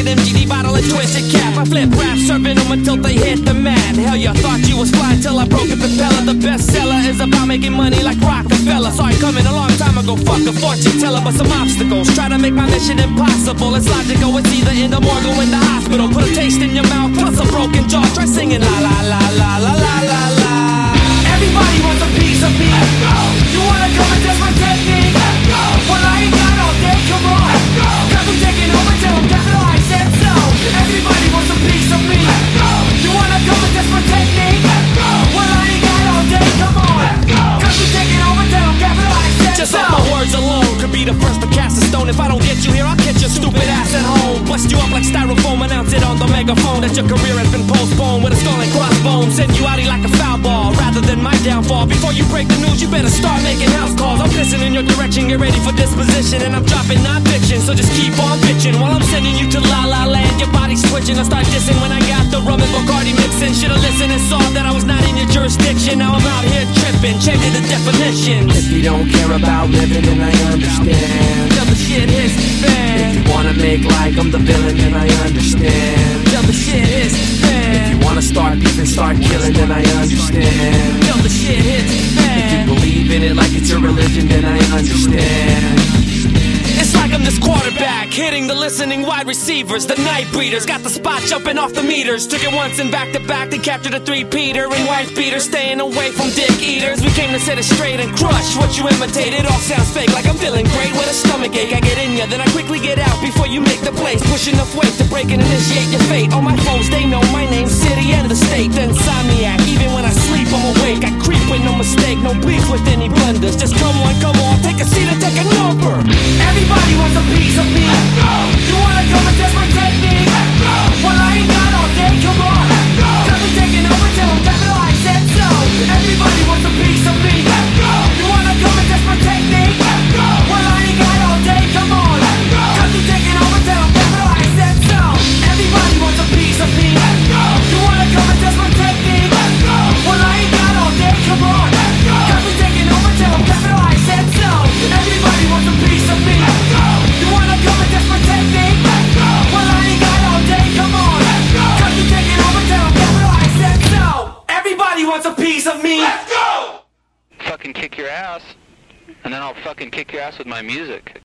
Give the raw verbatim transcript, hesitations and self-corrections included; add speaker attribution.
Speaker 1: an M G D bottle and twisted cap. I flip rap, serving them until they hit the mat. Hell, you thought you was fly till I broke the propeller. The bestseller is about making money like Rockefeller. Saw it coming a long time ago, fuck a fortune teller. But some obstacles try to make my mission impossible. It's logical, it's either in the morgue or in the hospital. Put a taste in your mouth, plus a broken jaw. Try singing la la la la la la la la. Everybody wants a piece of me. Let's go. You wanna come and test my technique? Let's go. Well, I ain't got all day, come on. Let's go. Cause I'm taking over till I'm capitalized and so. Everybody wants a piece of me. Let's go. You wanna come and test my technique? Let's go. Well, I ain't got all day, come on. Let's go. Cause I'm taking over till I'm capitalized and just so. Just off my words alone could be the first to cast a stone. If I don't get you here, I'll catch your stupid ass at home. Bust you up like styrofoam, announce it on the megaphone that your career has been postponed with a skull and crossbones. Send you out like a foul ball rather than my downfall. Before you break the news, you better start making house calls. I'm pissing in your direction, get ready for disposition. And I'm dropping non-fiction, so just keep on bitching while I'm sending you to La La Land. Your body's twitching, I'll start dissing when I got the rum and Bacardi mixing. Should've listened and saw that I was not in your jurisdiction. Now I'm out here tripping, changing the definitions.
Speaker 2: If you don't care about living, then I understand.
Speaker 1: Till the shit hits the fan.
Speaker 2: If you wanna make like I'm the villain, then I understand.
Speaker 1: Till the shit hits the fan.
Speaker 2: If you wanna start beefing, start killing, then I understand.
Speaker 1: Till the shit hits the fan.
Speaker 2: If you believe in it like it's your religion, then I understand.
Speaker 1: It's like I'm this quarterback, hitting the listening wide receivers. The night breeders got the spot jumping off the meters. Took it once and back to back, then captured a three-peater and wife beater, staying away from dick eaters. We came to set it straight and crush what you imitated. All sounds fake, like I'm feeling great with a stomach ache. I get in ya, then I quickly get out before you make the place. Push enough weight to break and initiate your fate. All my foes, they know my name, city and the state. The insomniac, even when I sleep, I'm awake. I creep with no mistake, no bleeds with any blunders. Just come on, come on, take a seat and take a number. Everybody wants a piece of me. Let's go. You wanna come and test my technique? Let's go. Well, I ain't got all day, come on. Let's go. Cause I'm taking over till I'm capitalized and so. Everybody wants a piece of me. Let's go. You wanna come and test my technique? Let's go. Well, I ain't got all day, come on. Let's go. Cause I'm taking over till I'm capitalized and so. Everybody wants a piece of me. Let's go. You wanna come and test my technique? Let's go. Well, I ain't got all day, come on. Let's go. Cause I'm taking over till I'm capitalized and so. Everybody wants a piece of me. Let's go. You wanna come and test my technique? Let's go. Well, I ain't got all day, come on. Let's go. Cause I'm taking over till I'm capitalized and so. Everybody wants a piece of me. Let's go.
Speaker 3: Fucking kick your ass, and then I'll fucking kick your ass with my music.